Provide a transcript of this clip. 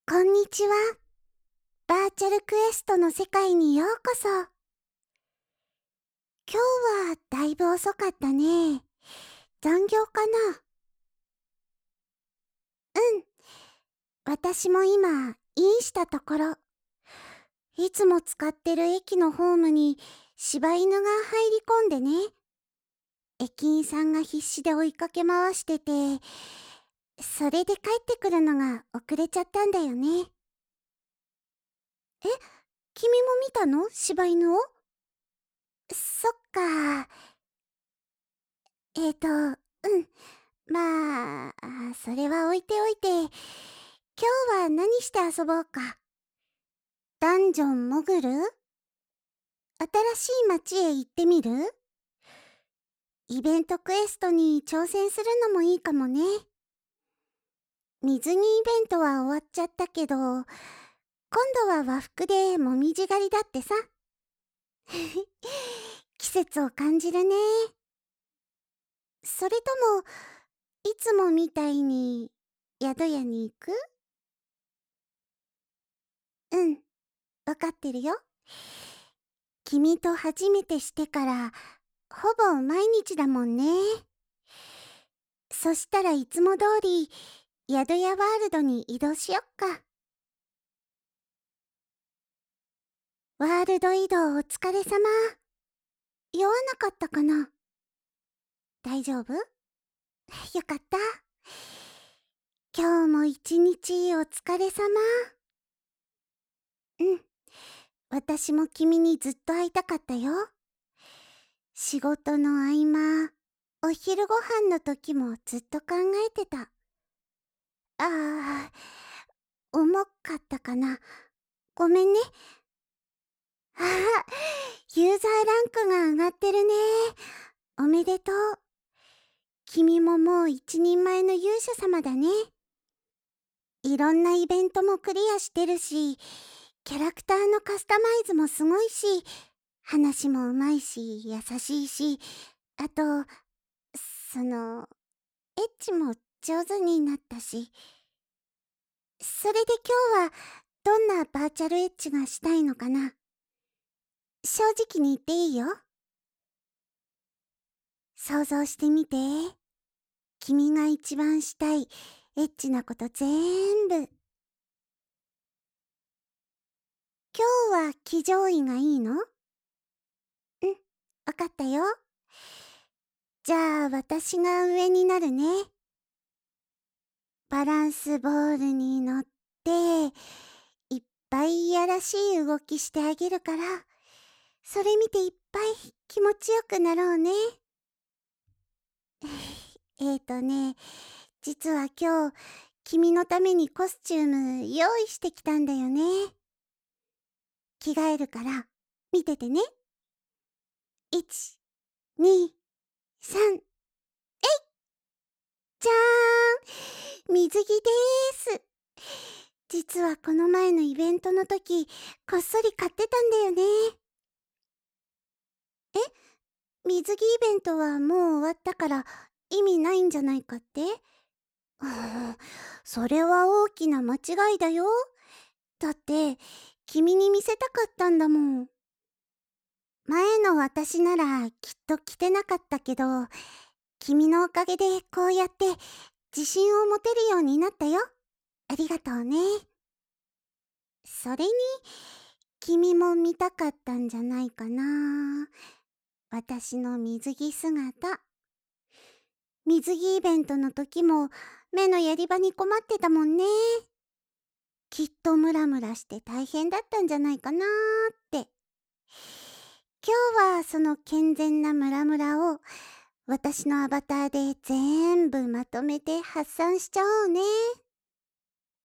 こんにちは。バーチャルクエストの世界にようこそ。今日はだいぶ遅かったね。残業かな？うん。私も今、インしたところ。いつも使ってる駅のホームに柴犬が入り込んでね。駅員さんが必死で追いかけ回してて、それで帰ってくるのが遅れちゃったんだよね。え、君も見たの？柴犬を？そっか。まあ、それは置いておいて、今日は何して遊ぼうか。ダンジョン潜る？新しい街へ行ってみる？イベントクエストに挑戦するのもいいかもね。水着イベントは終わっちゃったけど、今度は和服でもみじ狩りだってさ。季節を感じるね。それとも、いつもみたいに宿屋に行く？うん、わかってるよ。君と初めてしてからほぼ毎日だもんね。そしたらいつも通り宿屋ワールドに移動しよっか。ワールド移動お疲れ様。酔わなかったかな？大丈夫？よかった。今日も一日お疲れ様。うん。私も君にずっと会いたかったよ。仕事の合間、お昼ご飯の時もずっと考えてた。ああ、重かったかな。ごめんね。ああ、ユーザーランクが上がってるね。おめでとう。君ももう一人前の勇者様だね。いろんなイベントもクリアしてるし、キャラクターのカスタマイズもすごいし、話もうまいし、優しいし、あと、エッチも上手になったし。それで今日はどんなバーチャルエッチがしたいのかな？正直に言っていいよ。想像してみて。君が一番したいエッチなこと全部。今日は騎乗位がいいの？うん、わかったよ。じゃあ私が上になるね。バランスボールに乗って、いっぱいいやらしい動きしてあげるから、それ見ていっぱい気持ちよくなろうね。実は今日、君のためにコスチューム用意してきたんだよね。着替えるから、見ててね。1、2、3、じゃーん！水着でーす。実はこの前のイベントの時、こっそり買ってたんだよね。え？水着イベントはもう終わったから意味ないんじゃないかって？それは大きな間違いだよ。だって、君に見せたかったんだもん。前の私ならきっと着てなかったけど、君のおかげでこうやって自信を持てるようになったよ。ありがとうね。それに、君も見たかったんじゃないかな。私の水着姿。水着イベントの時も目のやり場に困ってたもんね。きっとムラムラして大変だったんじゃないかなーって。今日はその健全なムラムラを私のアバターで全部まとめて発散しちゃおうね。